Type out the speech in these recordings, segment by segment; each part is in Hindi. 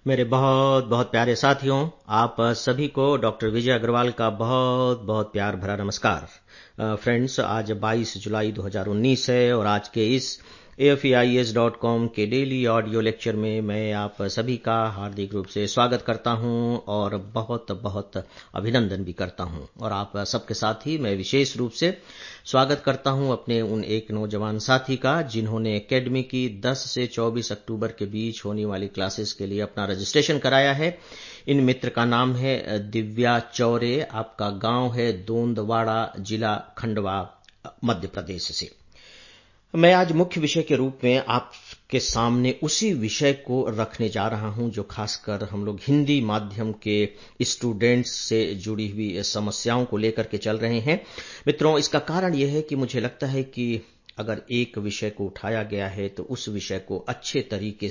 मेरे बहुत बहुत प्यारे साथियों, आप सभी को डॉक्टर विजय अग्रवाल का बहुत बहुत प्यार भरा नमस्कार। फ्रेंड्स, आज 22 जुलाई 2019 है और आज के इस AFEIS.com के डेली ऑडियो लेक्चर में मैं आप सभी का हार्दिक रूप से स्वागत करता हूं और बहुत बहुत अभिनंदन भी करता हूं। और आप सबके साथ ही मैं विशेष रूप से स्वागत करता हूं अपने उन एक नौजवान साथी का जिन्होंने एकेडमी की 10 से 24 अक्टूबर के बीच होने वाली क्लासेस के लिए अपना रजिस्ट्रेशन कराया है। इन मित्र का नाम है दिव्या चौरे। आपका गांव है दोंदवाड़ा, जिला खंडवा, मध्य प्रदेश से। मैं आज मुख्य विषय के रूप में आपके सामने उसी विषय को रखने जा रहा हूं जो खासकर हम लोग हिंदी माध्यम के स्टूडेंट्स से जुड़ी हुई समस्याओं को लेकर के चल रहे हैं। मित्रों, इसका कारण यह है कि मुझे लगता है कि अगर एक विषय को उठाया गया है तो उस विषय को अच्छे तरीके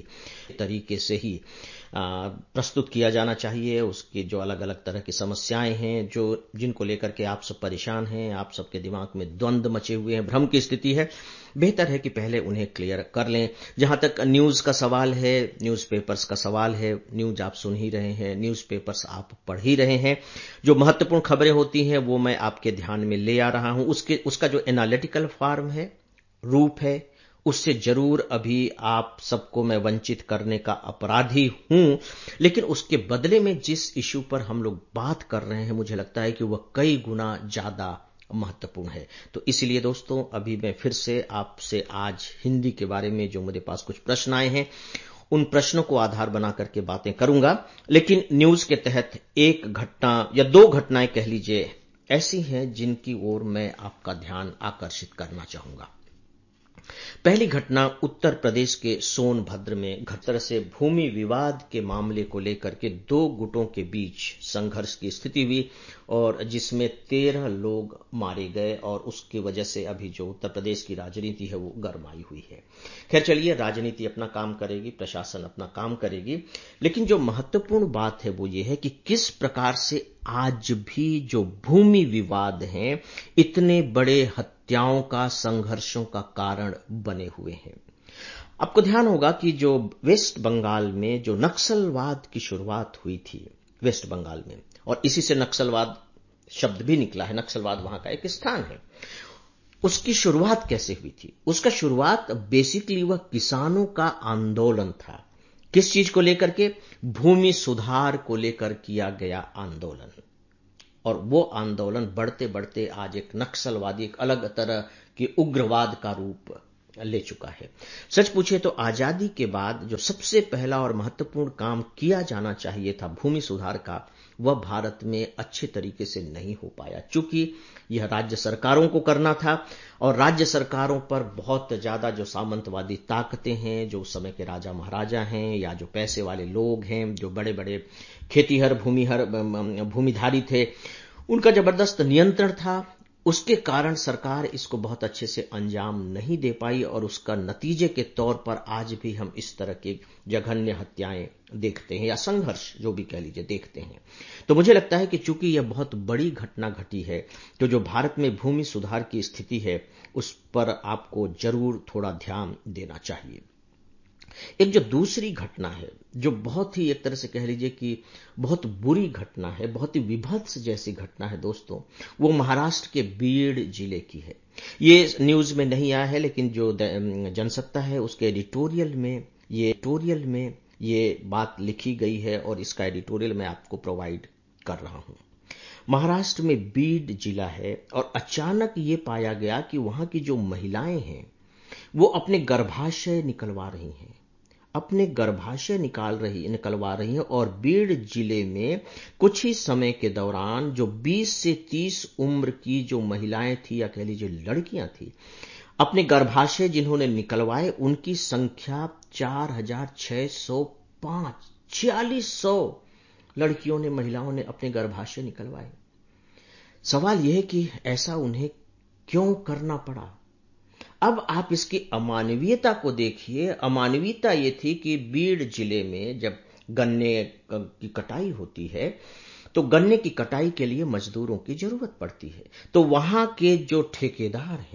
से ही प्रस्तुत किया जाना चाहिए। उसकी जो अलग अलग तरह की समस्याएं हैं जिनको लेकर के आप सब परेशान हैं, आप सबके दिमाग में द्वंद्व मचे हुए हैं, भ्रम की स्थिति है, बेहतर है कि पहले उन्हें क्लियर कर लें। जहां तक न्यूज का सवाल है, न्यूज़पेपर्स का सवाल है, न्यूज आप सुन ही रहे हैं, न्यूज़पेपर्स आप पढ़ ही रहे हैं। जो महत्वपूर्ण खबरें होती हैं वो मैं आपके ध्यान में ले आ रहा हूं। उसका जो एनालिटिकल फॉर्म है, रूप है, उससे जरूर अभी आप सबको मैं वंचित करने का अपराधी हूं, लेकिन उसके बदले में जिस इश्यू पर हम लोग बात कर रहे हैं मुझे लगता है कि वह कई गुना ज्यादा महत्वपूर्ण है। तो इसलिए दोस्तों, अभी मैं फिर से आपसे आज हिंदी के बारे में जो मेरे पास कुछ प्रश्न आए हैं उन प्रश्नों को आधार बना करके बातें करूंगा। लेकिन न्यूज के तहत एक घटना या दो घटनाएं कह लीजिए ऐसी हैं जिनकी ओर मैं आपका ध्यान आकर्षित करना चाहूंगा। पहली घटना उत्तर प्रदेश के सोनभद्र में घटना से भूमि विवाद के मामले को लेकर के दो गुटों के बीच संघर्ष की स्थिति हुई और जिसमें 13 लोग मारे गए और उसकी वजह से अभी जो उत्तर प्रदेश की राजनीति है वो गरमाई हुई है। खैर चलिए, राजनीति अपना काम करेगी, प्रशासन अपना काम करेगी, लेकिन जो महत्वपूर्ण बात है वो ये है कि किस प्रकार से आज भी जो भूमि विवाद हैं इतने बड़े हत्याओं का, संघर्षों का कारण बने हुए हैं। आपको ध्यान होगा कि जो वेस्ट बंगाल में जो नक्सलवाद की शुरुआत हुई थी वेस्ट बंगाल में, और इसी से नक्सलवाद शब्द भी निकला है, नक्सलवाद वहां का एक स्थान है। उसकी शुरुआत कैसे हुई थी? उसका शुरुआत बेसिकली वह किसानों का आंदोलन था। किस चीज को लेकर के? भूमि सुधार को लेकर किया गया आंदोलन। और वो आंदोलन बढ़ते बढ़ते आज एक नक्सलवादी, एक अलग तरह के उग्रवाद का रूप ले चुका है। सच पूछे तो आजादी के बाद जो सबसे पहला और महत्वपूर्ण काम किया जाना चाहिए था भूमि सुधार का, वह भारत में अच्छे तरीके से नहीं हो पाया, चूंकि यह राज्य सरकारों को करना था और राज्य सरकारों पर बहुत ज्यादा जो सामंतवादी ताकतें हैं, जो उस समय के राजा महाराजा हैं या जो पैसे वाले लोग हैं, जो बड़े बड़े खेतीहर भूमिधारी थे, उनका जबरदस्त नियंत्रण था। उसके कारण सरकार इसको बहुत अच्छे से अंजाम नहीं दे पाई और उसका नतीजे के तौर पर आज भी हम इस तरह की जघन्य हत्याएं देखते हैं या संघर्ष जो भी कह लीजिए देखते हैं। तो मुझे लगता है कि चूंकि यह बहुत बड़ी घटना घटी है तो जो भारत में भूमि सुधार की स्थिति है उस पर आपको जरूर थोड़ा ध्यान देना चाहिए। एक जो दूसरी घटना है जो बहुत ही एक तरह से कह लीजिए कि बहुत बुरी घटना है, बहुत ही विभत्स जैसी घटना है दोस्तों, वो महाराष्ट्र के बीड जिले की है। ये न्यूज में नहीं आया है लेकिन जो जनसत्ता है उसके एडिटोरियल में ये बात लिखी गई है और इसका एडिटोरियल मैं आपको प्रोवाइड कर रहा हूं। महाराष्ट्र में बीड जिला है और अचानक ये पाया गया कि वहां की जो महिलाएं हैं वो अपने गर्भाशय निकलवा रही हैं और बीड जिले में कुछ ही समय के दौरान जो 20 से 30 उम्र की जो महिलाएं थी या कह लीजिए लड़कियां थी, अपने गर्भाशय जिन्होंने निकलवाए उनकी संख्या 4605, 4600 लड़कियों ने, महिलाओं ने अपने गर्भाशय निकलवाए। सवाल यह है कि ऐसा उन्हें क्यों करना पड़ा? अब आप इसकी अमानवीयता को देखिए। अमानवीयता ये थी कि बीड जिले में जब गन्ने की कटाई होती है तो गन्ने की कटाई के लिए मजदूरों की जरूरत पड़ती है। तो वहां के जो ठेकेदार हैं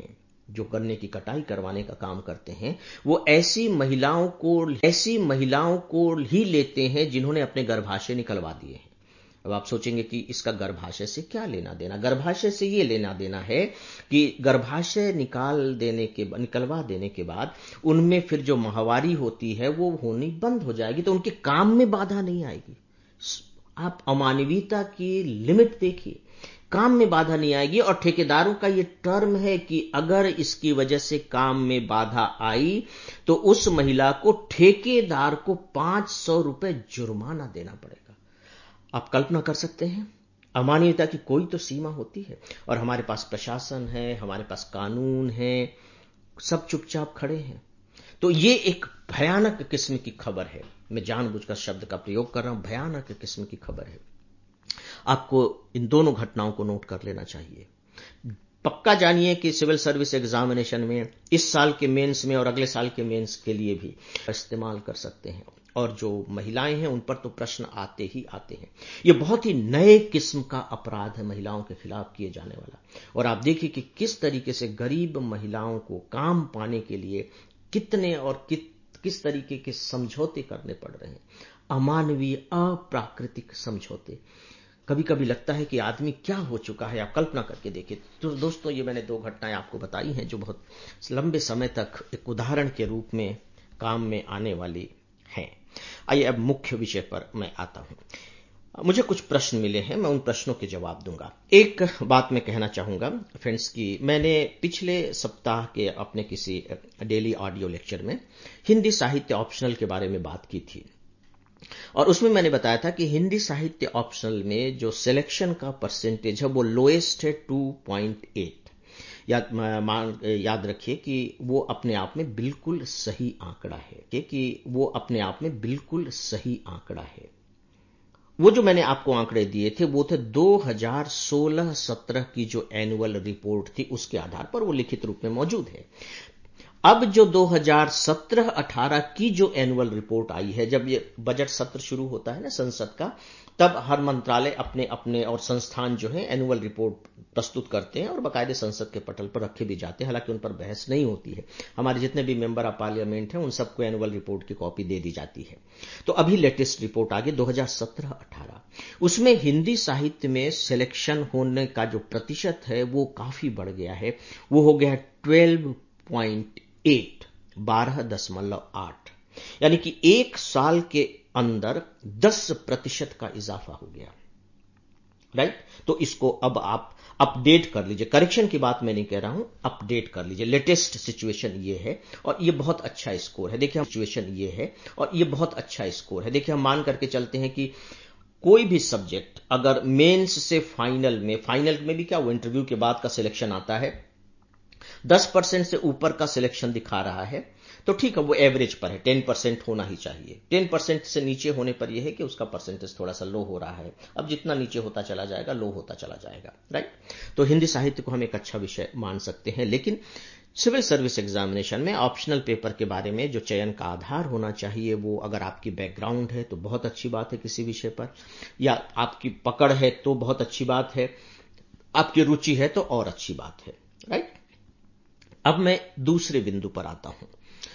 जो गन्ने की कटाई करवाने का काम करते हैं, वो ऐसी महिलाओं को ही लेते हैं जिन्होंने अपने गर्भाशय निकलवा दिए हैं। अब आप सोचेंगे कि इसका गर्भाशय से क्या लेना देना? गर्भाशय से ये लेना देना है कि गर्भाशय निकलवा देने के बाद उनमें फिर जो माहवारी होती है वो होनी बंद हो जाएगी, तो उनके काम में बाधा नहीं आएगी। आप अमानवीयता की लिमिट देखिए, काम में बाधा नहीं आएगी। और ठेकेदारों का ये टर्म है कि अगर इसकी वजह से काम में बाधा आई तो उस महिला को, ठेकेदार को 500 रुपए जुर्माना देना पड़ेगा। आप कल्पना कर सकते हैं, अमानवीयता की कोई तो सीमा होती है। और हमारे पास प्रशासन है, हमारे पास कानून है, सब चुपचाप खड़े हैं। तो ये एक भयानक किस्म की खबर है। मैं जानबूझकर शब्द का प्रयोग कर रहा हूं, भयानक किस्म की खबर है। आपको इन दोनों घटनाओं को नोट कर लेना चाहिए। पक्का जानिए कि सिविल सर्विस एग्जामिनेशन में, इस साल के मेंस में और अगले साल के मेंस के लिए भी इस्तेमाल कर सकते हैं। और जो महिलाएं हैं उन पर तो प्रश्न आते ही आते हैं। ये बहुत ही नए किस्म का अपराध है महिलाओं के खिलाफ किए जाने वाला। और आप देखिए कि किस तरीके से गरीब महिलाओं को काम पाने के लिए कितने और किस तरीके के समझौते करने पड़ रहे हैं, अमानवीय, अप्राकृतिक समझौते। कभी कभी लगता है कि आदमी क्या हो चुका है, आप कल्पना करके देखिए। तो दोस्तों, ये मैंने 2 घटनाएं आपको बताई हैं जो बहुत लंबे समय तक एक उदाहरण के रूप में काम में आने वाली हैं। आइए अब मुख्य विषय पर मैं आता हूं। मुझे कुछ प्रश्न मिले हैं, मैं उन प्रश्नों के जवाब दूंगा। एक बात मैं कहना चाहूंगा फ्रेंड्स कि मैंने पिछले सप्ताह के अपने किसी डेली ऑडियो लेक्चर में हिंदी साहित्य ऑप्शनल के बारे में बात की थी। और उसमें मैंने बताया था कि हिंदी साहित्य ऑप्शनल में जो सिलेक्शन का परसेंटेज है वो लोएस्ट है 2.8। याद रखिए कि वो अपने आप में बिल्कुल सही आंकड़ा है, कि वो अपने आप में बिल्कुल सही आंकड़ा है। वो जो मैंने आपको आंकड़े दिए थे वो थे 2016-17 की जो एनुअल रिपोर्ट थी, उसके आधार पर वो लिखित रूप में मौजूद है। अब जो 2017-18 की जो एनुअल रिपोर्ट आई है, जब ये बजट सत्र शुरू होता है ना संसद का, तब हर मंत्रालय अपने अपने और संस्थान जो है एनुअल रिपोर्ट प्रस्तुत करते हैं और बाकायदे संसद के पटल पर रखे भी जाते हैं। हालांकि उन पर बहस नहीं होती है। हमारे जितने भी मेंबर ऑफ पार्लियामेंट हैं उन सबको एनुअल रिपोर्ट की कॉपी दे दी जाती है। तो अभी लेटेस्ट रिपोर्ट आ गई 2017-18। उसमें हिंदी साहित्य में सिलेक्शन होने का जो प्रतिशत है वो काफी बढ़ गया है। वो हो गया 12.8, यानी कि एक साल के अंदर 10% का इजाफा हो गया। राइट? तो इसको अब आप अपडेट कर लीजिए। करेक्शन की बात मैं नहीं कह रहा हूं, अपडेट कर लीजिए। लेटेस्ट सिचुएशन ये है और ये बहुत अच्छा स्कोर है। देखिए, सिचुएशन ये है और ये बहुत अच्छा स्कोर है। देखिए, हम मान करके चलते हैं कि कोई भी सब्जेक्ट अगर मेंस से फाइनल में भी क्या, वो इंटरव्यू के बाद का सिलेक्शन आता है, 10% से ऊपर का सिलेक्शन दिखा रहा है तो ठीक है, वो एवरेज पर है, 10% होना ही चाहिए। 10% से नीचे होने पर यह है कि उसका परसेंटेज थोड़ा सा लो हो रहा है। अब जितना नीचे होता चला जाएगा, लो होता चला जाएगा। राइट? तो हिंदी साहित्य को हम एक अच्छा विषय मान सकते हैं। लेकिन सिविल सर्विस एग्जामिनेशन में ऑप्शनल पेपर के बारे में जो चयन का आधार होना चाहिए, वो अगर आपकी बैकग्राउंड है तो बहुत अच्छी बात है किसी विषय पर, या आपकी पकड़ है तो बहुत अच्छी बात है, आपकी रुचि है तो और अच्छी बात है। राइट? अब मैं दूसरे बिंदु पर आता हूं।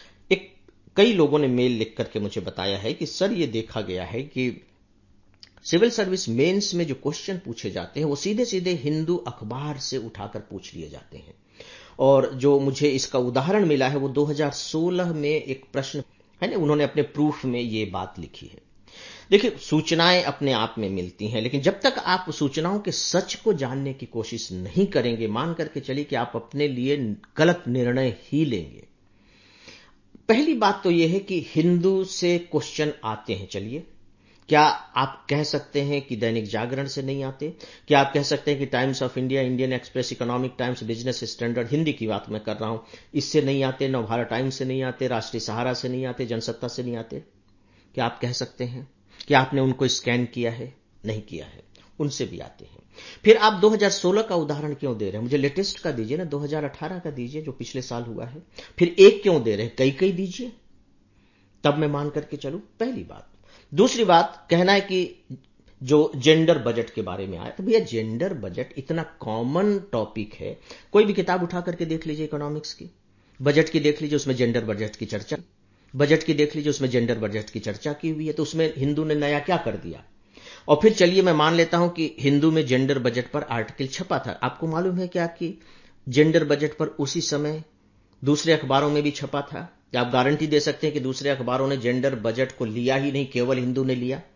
कई लोगों ने मेल लिख करके मुझे बताया है कि सर, ये देखा गया है कि सिविल सर्विस मेंस में जो क्वेश्चन पूछे जाते हैं वो सीधे सीधे हिंदू अखबार से उठाकर पूछ लिए जाते हैं। और जो मुझे इसका उदाहरण मिला है वो 2016 में एक प्रश्न है ना, उन्होंने अपने प्रूफ में ये बात लिखी है। देखिए, सूचनाएं अपने आप में मिलती हैं, लेकिन जब तक आप सूचनाओं के सच को जानने की कोशिश नहीं करेंगे, मान करके चलिए कि आप अपने लिए गलत निर्णय ही लेंगे। पहली बात तो यह है कि हिंदू से क्वेश्चन आते हैं। चलिए, क्या आप कह सकते हैं कि दैनिक जागरण से नहीं आते? क्या आप कह सकते हैं कि Times of India, Indian Express, Economic Times, Business Standard, Hindi की बात मैं कर रहा हूं, इससे नहीं आते? नवभारत टाइम्स से नहीं आते? राष्ट्रीय सहारा से नहीं आते? जनसत्ता से नहीं आते? क्या आप कह सकते हैं कि आपने उनको स्कैन किया है? नहीं किया है, उनसे भी आते हैं। फिर आप 2016 का उदाहरण क्यों दे रहे हैं? मुझे लेटेस्ट का दीजिए ना, 2018 का दीजिए जो पिछले साल हुआ है। फिर एक क्यों दे रहे हैं? कई दीजिए, तब मैं मान करके चलूं। पहली बात। दूसरी बात, कहना है कि जो जेंडर बजट के बारे में आया। तो भैया जेंडर बजट इतना कॉमन टॉपिक है, कोई भी किताब उठा करके देख लीजिए इकोनॉमिक्स की, बजट की देख लीजिए, उसमें जेंडर बजट की चर्चा, बजट की देख लीजिए उसमें जेंडर बजट की चर्चा की हुई है। तो उसमें हिंदू ने नया क्या कर दिया? और फिर चलिए मैं मान लेता हूं कि हिंदू में जेंडर बजट पर आर्टिकल छपा था, आपको मालूम है क्या कि जेंडर बजट पर उसी समय दूसरे अखबारों में भी छपा था? क्या आप गारंटी दे सकते हैं कि दूसरे अखबारों ने जेंडर बजट को लिया ही नहीं, केवल हिंदू ने लिया?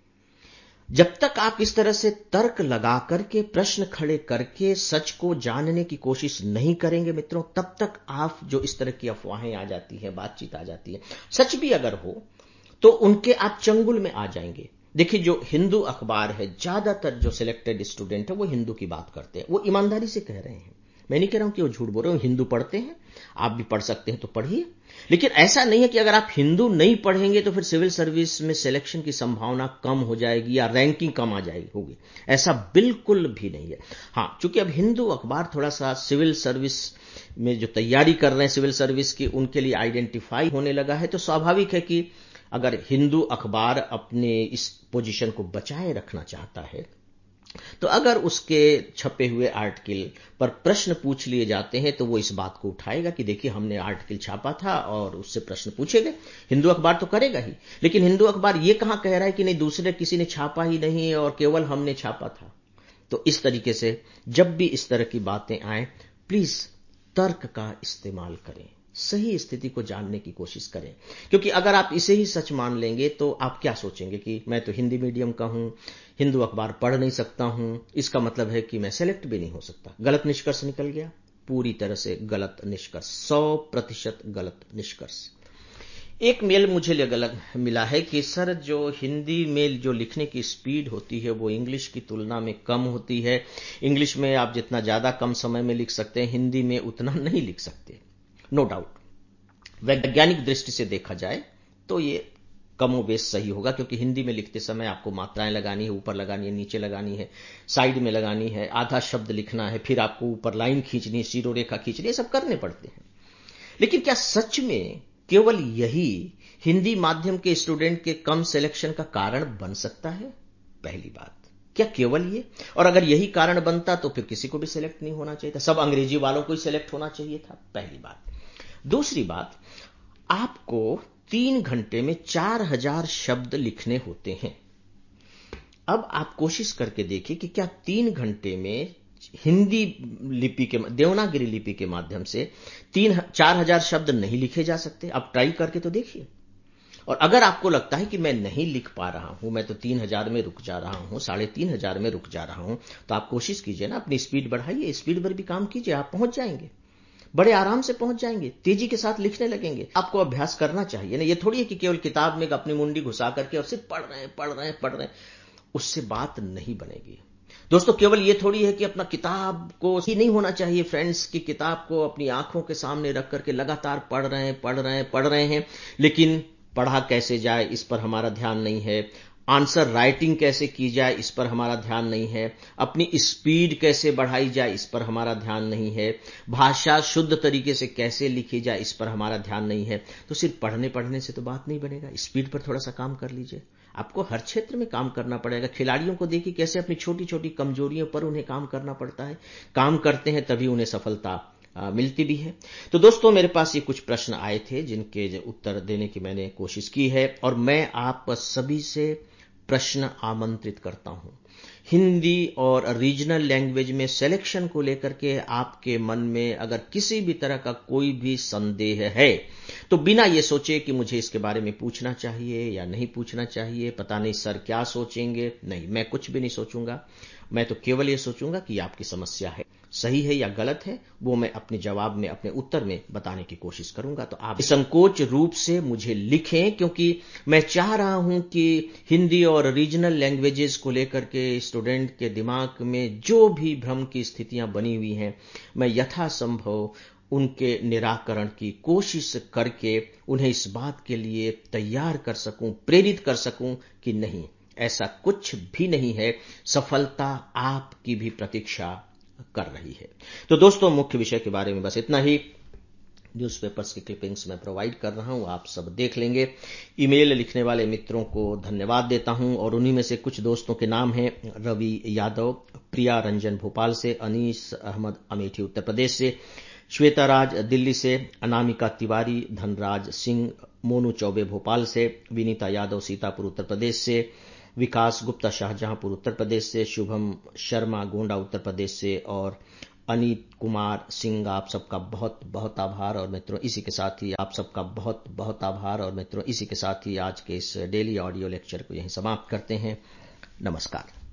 जब तक आप इस तरह से तर्क लगा करके, प्रश्न खड़े करके सच को जानने की कोशिश नहीं करेंगे मित्रों, तब तक आप जो इस तरह की अफवाहें आ जाती हैं, बातचीत आ जाती है, सच भी अगर हो तो उनके आप चंगुल में आ जाएंगे। देखिए जो हिंदू अखबार है, ज्यादातर जो सिलेक्टेड स्टूडेंट है वो हिंदू की बात करते हैं, वो ईमानदारी से कह रहे हैं, मैं नहीं कह रहा हूं कि वो झूठ बोल रहे हो, हिंदू पढ़ते हैं, आप भी पढ़ सकते हैं तो पढ़िए। लेकिन ऐसा नहीं है कि अगर आप हिंदू नहीं पढ़ेंगे तो फिर सिविल सर्विस में सिलेक्शन की संभावना कम हो जाएगी या रैंकिंग कम आ जाएगी होगी, ऐसा बिल्कुल भी नहीं है। हां, चूंकि अब हिंदू अखबार थोड़ा सा सिविल सर्विस में जो तैयारी कर रहे हैं सिविल सर्विस की, उनके लिए आइडेंटिफाई होने लगा है, तो स्वाभाविक है कि अगर हिंदू अखबार अपने इस पोजीशन को बचाए रखना चाहता है, तो अगर उसके छपे हुए आर्टिकल पर प्रश्न पूछ लिए जाते हैं तो वो इस बात को उठाएगा कि देखिए हमने आर्टिकल छापा था और उससे प्रश्न पूछे गए। हिंदू अखबार तो करेगा ही, लेकिन हिंदू अखबार ये कहां कह रहा है कि नहीं दूसरे किसी ने छापा ही नहीं और केवल हमने छापा था। तो इस तरीके से जब भी इस तरह की बातें आए, प्लीज तर्क का इस्तेमाल करें, सही स्थिति को जानने की कोशिश करें, क्योंकि अगर आप इसे ही सच मान लेंगे तो आप क्या सोचेंगे कि मैं तो हिंदी मीडियम का हूं, हिंदू अखबार पढ़ नहीं सकता हूं, इसका मतलब है कि मैं सेलेक्ट भी नहीं हो सकता। गलत निष्कर्ष निकल गया, पूरी तरह से गलत निष्कर्ष, 100% गलत निष्कर्ष। एक मेल मुझे गलत मिला है कि सर जो हिंदी में जो लिखने की स्पीड होती है वो इंग्लिश की तुलना में कम होती है, इंग्लिश में आप जितना ज्यादा कम समय में लिख सकते हैं हिंदी में उतना नहीं लिख सकते। नो डाउट, वैज्ञानिक दृष्टि से देखा जाए तो ये कमोबेश सही होगा, क्योंकि हिंदी में लिखते समय आपको मात्राएं लगानी है, ऊपर लगानी है, नीचे लगानी है, साइड में लगानी है, आधा शब्द लिखना है, फिर आपको ऊपर लाइन खींचनी है, शिरोरेखा खींचनी है, सब करने पड़ते हैं। लेकिन क्या सच में केवल यही हिंदी माध्यम के स्टूडेंट के कम सिलेक्शन का कारण बन सकता है? पहली बात, क्या केवल ये? और अगर यही कारण बनता तो फिर किसी को भी सिलेक्ट नहीं होना चाहिए था, सब अंग्रेजी वालों को ही सिलेक्ट होना चाहिए था, पहली बात। दूसरी बात, आपको 3 घंटे में 4000 शब्द लिखने होते हैं। अब आप कोशिश करके देखिए कि क्या 3 घंटे में हिंदी लिपि के, देवनागरी लिपि के माध्यम से 4000 शब्द नहीं लिखे जा सकते? आप ट्राई करके तो देखिए। और अगर आपको लगता है कि मैं नहीं लिख पा रहा हूं, मैं तो 3000 में रुक जा रहा हूं, 3500 में रुक जा रहा हूं, तो आप कोशिश कीजिए ना, अपनी स्पीड बढ़ाइए, स्पीड पर भी काम कीजिए, आप पहुंच जाएंगे, बड़े आराम से पहुंच जाएंगे, तेजी के साथ लिखने लगेंगे। आपको अभ्यास करना चाहिए ना, ये थोड़ी है कि केवल किताब में अपनी मुंडी घुसा करके और सिर्फ पढ़ रहे हैं, उससे बात नहीं बनेगी। दोस्तों केवल ये थोड़ी है कि अपना किताब को ही नहीं होना चाहिए फ्रेंड्स, की किताब को अपनी आंखों के सामने रख करके लगातार पढ़ रहे हैं, लेकिन पढ़ा कैसे जाए इस पर हमारा ध्यान नहीं है, आंसर राइटिंग कैसे की जाए इस पर हमारा ध्यान नहीं है, अपनी स्पीड कैसे बढ़ाई जाए इस पर हमारा ध्यान नहीं है, भाषा शुद्ध तरीके से कैसे लिखी जाए इस पर हमारा ध्यान नहीं है। तो सिर्फ पढ़ने से तो बात नहीं बनेगा, स्पीड पर थोड़ा सा काम कर लीजिए। आपको हर क्षेत्र में काम करना पड़ेगा। खिलाड़ियों को देखिए कैसे अपनी छोटी छोटी कमजोरियों पर उन्हें काम करना पड़ता है, काम करते हैं तभी उन्हें सफलता मिलती भी है। तो दोस्तों मेरे पास ये कुछ प्रश्न आए थे जिनके उत्तर देने की मैंने कोशिश की है, और मैं आप सभी से प्रश्न आमंत्रित करता हूं। हिंदी और रीजनल लैंग्वेज में सिलेक्शन को लेकर के आपके मन में अगर किसी भी तरह का कोई भी संदेह है तो बिना ये सोचे कि मुझे इसके बारे में पूछना चाहिए या नहीं पूछना चाहिए, पता नहीं सर क्या सोचेंगे, नहीं, मैं कुछ भी नहीं सोचूंगा। मैं तो केवल ये सोचूंगा कि आपकी समस्या है, सही है या गलत है, वो मैं अपने जवाब में, अपने उत्तर में बताने की कोशिश करूंगा। तो आप संकोच रूप से मुझे लिखें, क्योंकि मैं चाह रहा हूं कि हिंदी और रीजनल लैंग्वेजेस को लेकर के स्टूडेंट के दिमाग में जो भी भ्रम की स्थितियां बनी हुई हैं, मैं यथासंभव उनके निराकरण की कोशिश करके उन्हें इस बात के लिए तैयार कर सकूं, प्रेरित कर सकूं कि नहीं, ऐसा कुछ भी नहीं है, सफलता आपकी भी प्रतीक्षा कर रही है। तो दोस्तों मुख्य विषय के बारे में बस इतना ही। न्यूज़पेपर्स की क्लिपिंग्स मैं प्रोवाइड कर रहा हूं, आप सब देख लेंगे। ईमेल लिखने वाले मित्रों को धन्यवाद देता हूं और उन्हीं में से कुछ दोस्तों के नाम हैं रवि यादव, प्रिया रंजन भोपाल से, अनीस अहमद अमेठी उत्तर प्रदेश से, श्वेता राज दिल्ली से, अनामिका तिवारी, धनराज सिंह, मोनू चौबे भोपाल से, विनीता यादव सीतापुर उत्तर प्रदेश से, विकास गुप्ता शाहजहांपुर उत्तर प्रदेश से, शुभम शर्मा गोंडा उत्तर प्रदेश से और अनीत कुमार सिंह। आप सबका बहुत बहुत आभार और मित्रों इसी के साथ ही आज के इस डेली ऑडियो लेक्चर को यहीं समाप्त करते हैं। नमस्कार।